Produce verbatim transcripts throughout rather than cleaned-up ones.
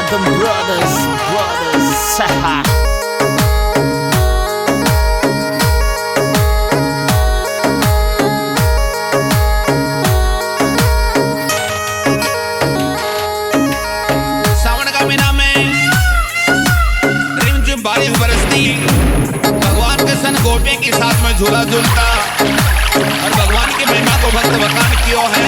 Jotham Brothers, Brothers, Saha. सावन का महीना में रिमझिम बारिश बरसती, भगवान के सन गोपी के साथ में झूला झूलता और भगवान की महिमा को भक्त बखान कियो है।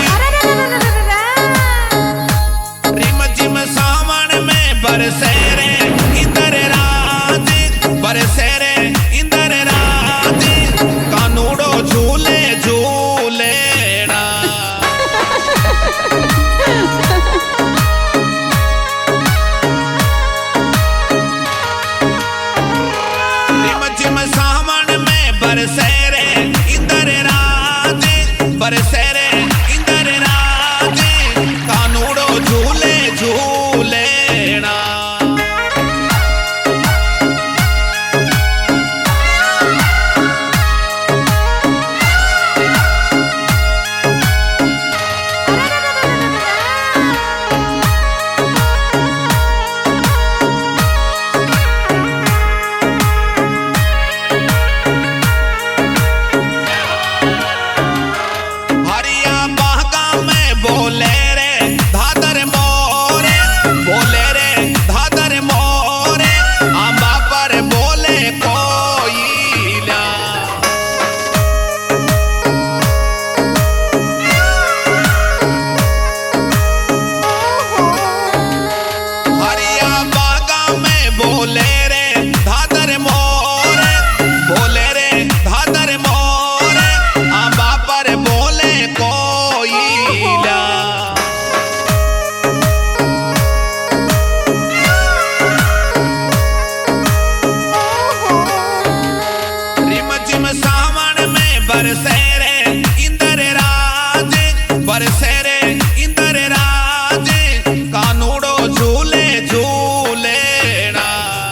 रिमझिम सावन में बरसे रे इंदर राज, बरसे रे इंदर राज, कानूड़ो झूले झूले ना। रिमझिम सावन में बरसे रे इंदर राज, बरसे रे इंदर राज, कानूड़ो झूले झूले ना। हरिया बागा में बोले रे धादर मोरे, बोले रे धादर मोरे, आंबा पर बोले कोयला। हरिया बागा में बोले रे धादर मोरे, बोले रे धादर मोरे, आंबा पर बोले कोयला। रिमझिम सावन में बरसे रे इंदर राज, बरसे रे इंदर राज, कानूड़ो झूले झूले ना।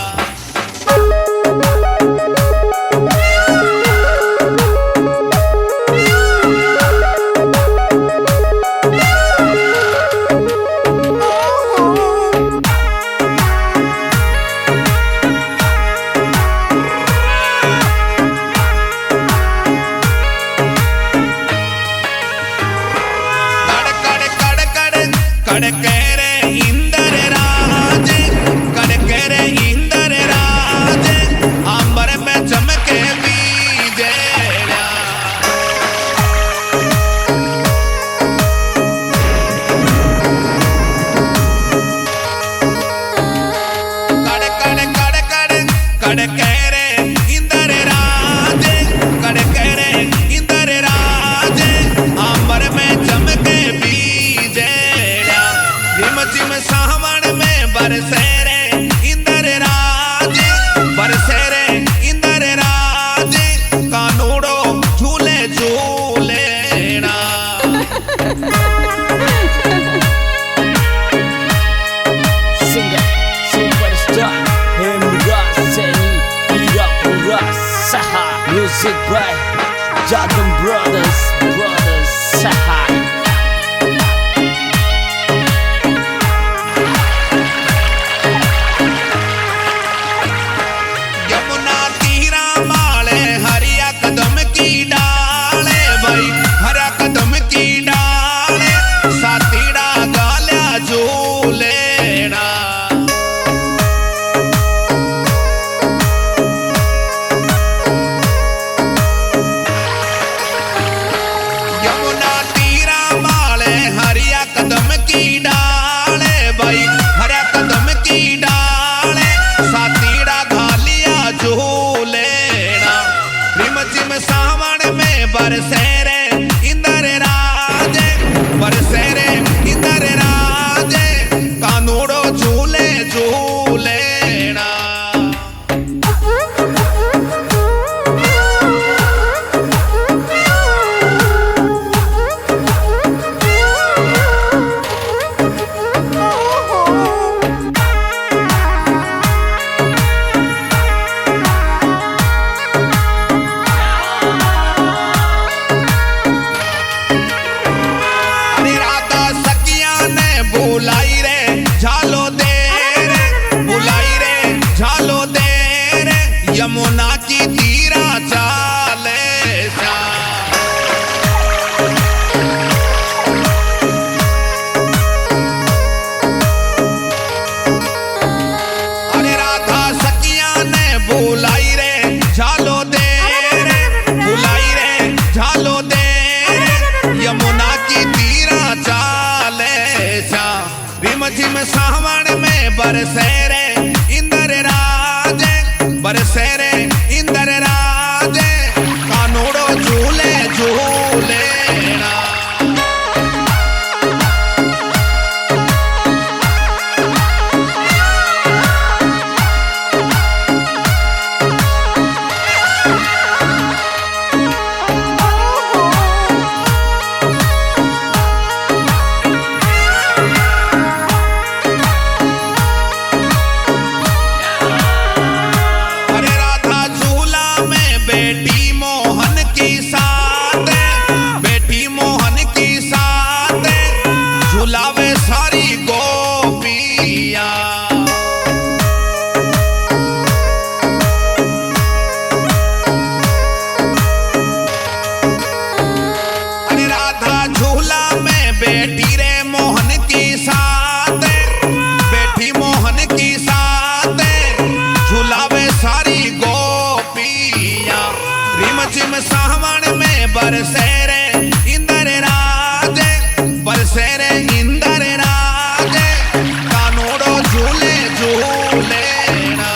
कड़ कड़ कड़ कड़ रे इंदर राज, कड़ रे इंदर राज, अंबर में चमके बीजेला। कड़ कड़ कड़ कड़ कड़ रे इंदर राज, कड़ रे इंदर राज, अंबर में चमके बीजेला। रिमझिम सावन में बरसे रे इंदर राज, बरसे रे इंदर राज, कानूड़ो झूले झूले ना। Singer, superstar, Hemraj Saini, Pira Saha. Music by Jotham Brothers, Brothers, Saha. Yamuna तीरा माले हरिया कदम की डाले, भाई हरा कदम की डाले, सातीड़ा गाल्या झूले ना। बरसेरे इंदर राजे कानूड़ो झूले झूले ना। बेटी मोहन की साथ बेटी मोहन की साथ झुलावे सारी गोपिया। अरे राधा झूला में बेटी रे मोहन की साथ बेटी मोहन की साथ झुलावे सारी गोपिया। रिम झिम सावन में बरसेरे इंदर राजे बरसेरे इंदर राजे कानूड़ो झूले झूले ना।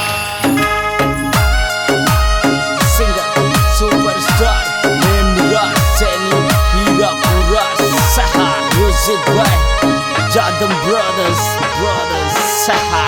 Singer, superstar, Imran Seni, Hirapura Saha. Music by Jadam Brothers, Brothers Saha.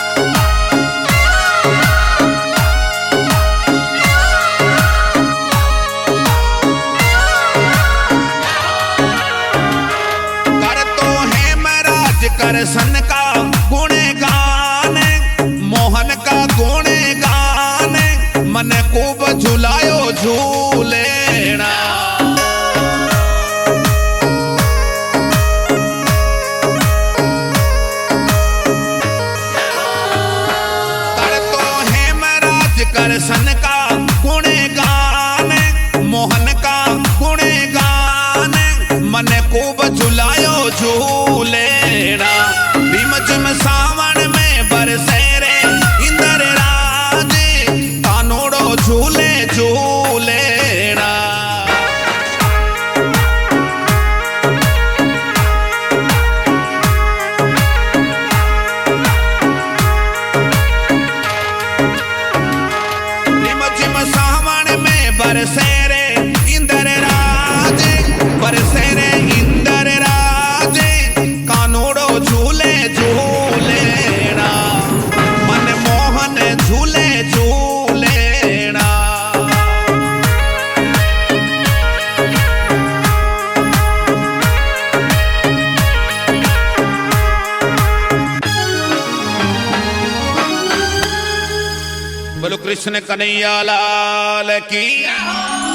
करसन का गुणे गाने मोहन का गुणे गाने मन खूब झुलायो झूलेना। कर तो है महाराज करसन का गुणे गाने मोहन का गुणे गाने मन खूब झुलायो झूलेना। रिमझिम सावन में बरसेरे इंदर राजे कानूड़ो झूले झूलेना। रिमझिम सावन में बरसेरे इंदर राजे बरसेरे इंदर राजे कानूड़ो झूले झूलेना। मन मोहन झूले झूलेना। बोलो कृष्ण कन्हैया लाल की।